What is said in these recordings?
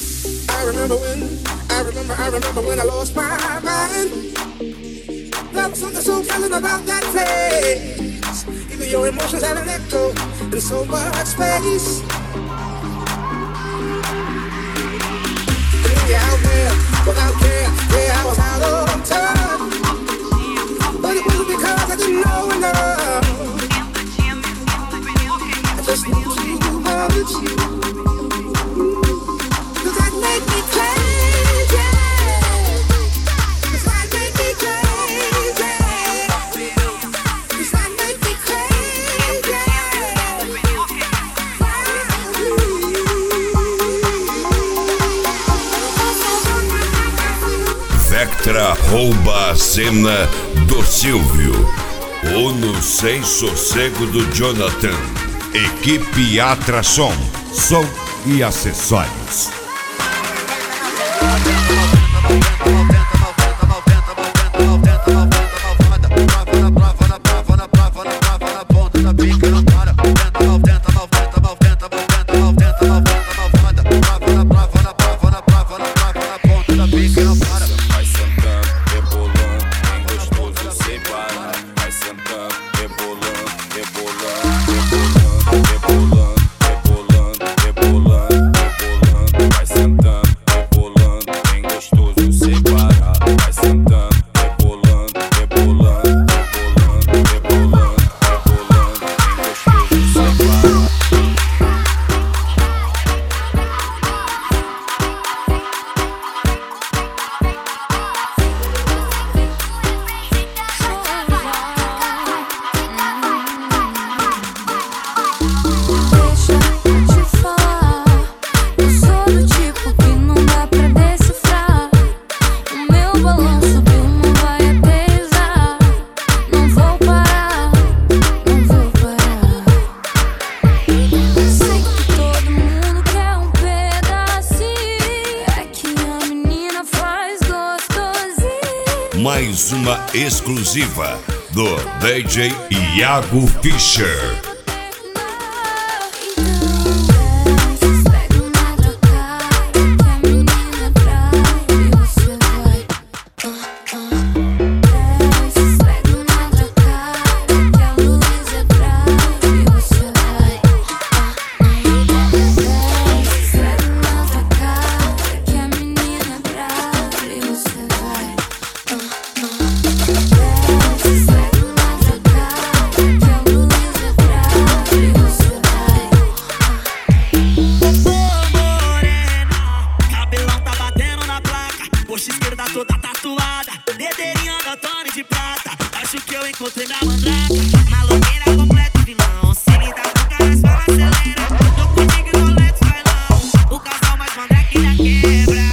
I remember when I lost my mind. There was something so pleasant about that place. Even your emotions had an echo in so much space. Yeah, out there, without care, yeah, I was out of time. But it wasn't because I didn't know enough. I just knew too much. Cause that made me crazy. Cause that made me crazy. Cause that made me crazy. Vectra rouba a cena do Silvio. O No Sem Sossego do Jonathan. Equipe Atração, som e acessórios. Mais uma exclusiva do DJ Iago Fischer. Toda tatuada, dedeirinha da Tony de prata. Acho que eu encontrei minha mandraka. Maloqueira completa e vilão. Se me dá com caras, fala acelera. Tô contigo e no let's bailão. O casal mais mandrake da quebra.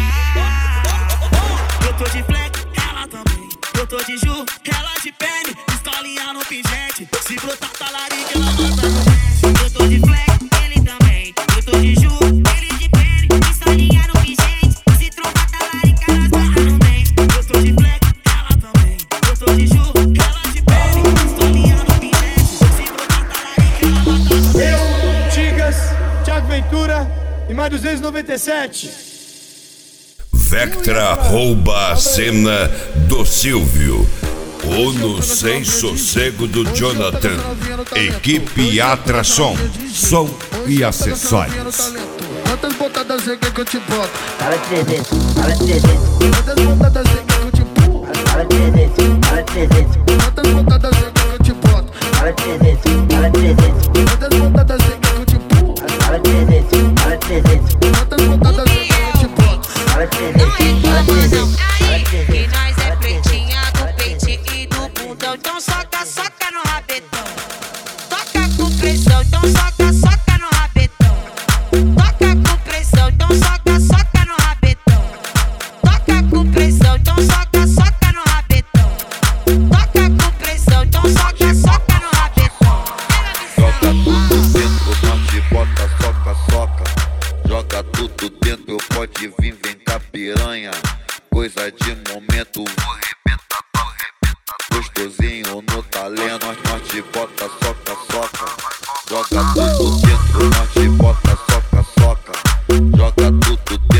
Eu tô de fleck, ela também. Eu tô de Ju, ela de pene. Pistolinha no pingente. Se brotar talarica, ela manda no dente. Eu tô de fleck, ele também. Eu tô de Ju, ele de pene. Pistolinha no pingente. Se trocar talarica, elas mandam no dente. Eu tô de fleck, ela também. Eu tô de Ju, ela de pene. Pistolinha no pingente. Se trocar talarica, ela manda no dente. Eu, Tigas, Thiago Ventura e mais 297. Vectra rouba a cena do Silvio. O No Sem Sossego do Jonathan. Equipe Atração, som e acessórios. Quantas botadas você quer que eu te boto? Fala 300, fala 300. Quantas botadas você quer que eu te boto? Fala 300, fala 300. Quantas botadas você quer que eu te boto? Fala 300, fala 300. Quantas botadas você quer que eu te boto? Fala 300, fala 300. Quantas botadas você quer que eu te boto? Fala 300, fala 300. Aí, que nós é pretinha do peitinho e do bundão. Então soca, soca no rabetão. Toca com pressão, então soca, soca no rabetão. Toca com pressão, então soca, soca no rabetão. Toca com pressão, então soca, soca no rabetão. Toca com pressão, então soca, soca no rabetão. Joga tudo dentro, não te bota, soca, soca. Joga tudo dentro, pode vir, vem cá piranha. Coisa de momento, vou arrebentar, tô arrebentar. Gostosinho no talento, nós te bota, soca, soca. Joga tudo dentro, nós te bota, soca, soca. Joga tudo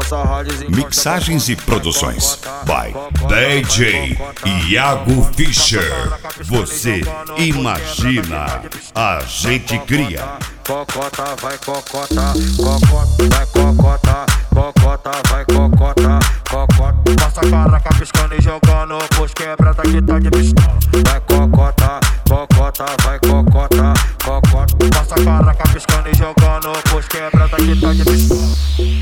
Mixagens e produções by DJ Iago Fischer. Você imagina, a gente cria. Cocota, vai cocota, cocota, vai cocota, cocota, vai cocota, cocota. Passa a caraca piscando e jogando, pois quebrada que tá de pistola. Vai cocota, cocota, vai cocota, cocota. Passa a caraca piscando e jogando, pois quebrada que tá de pistola.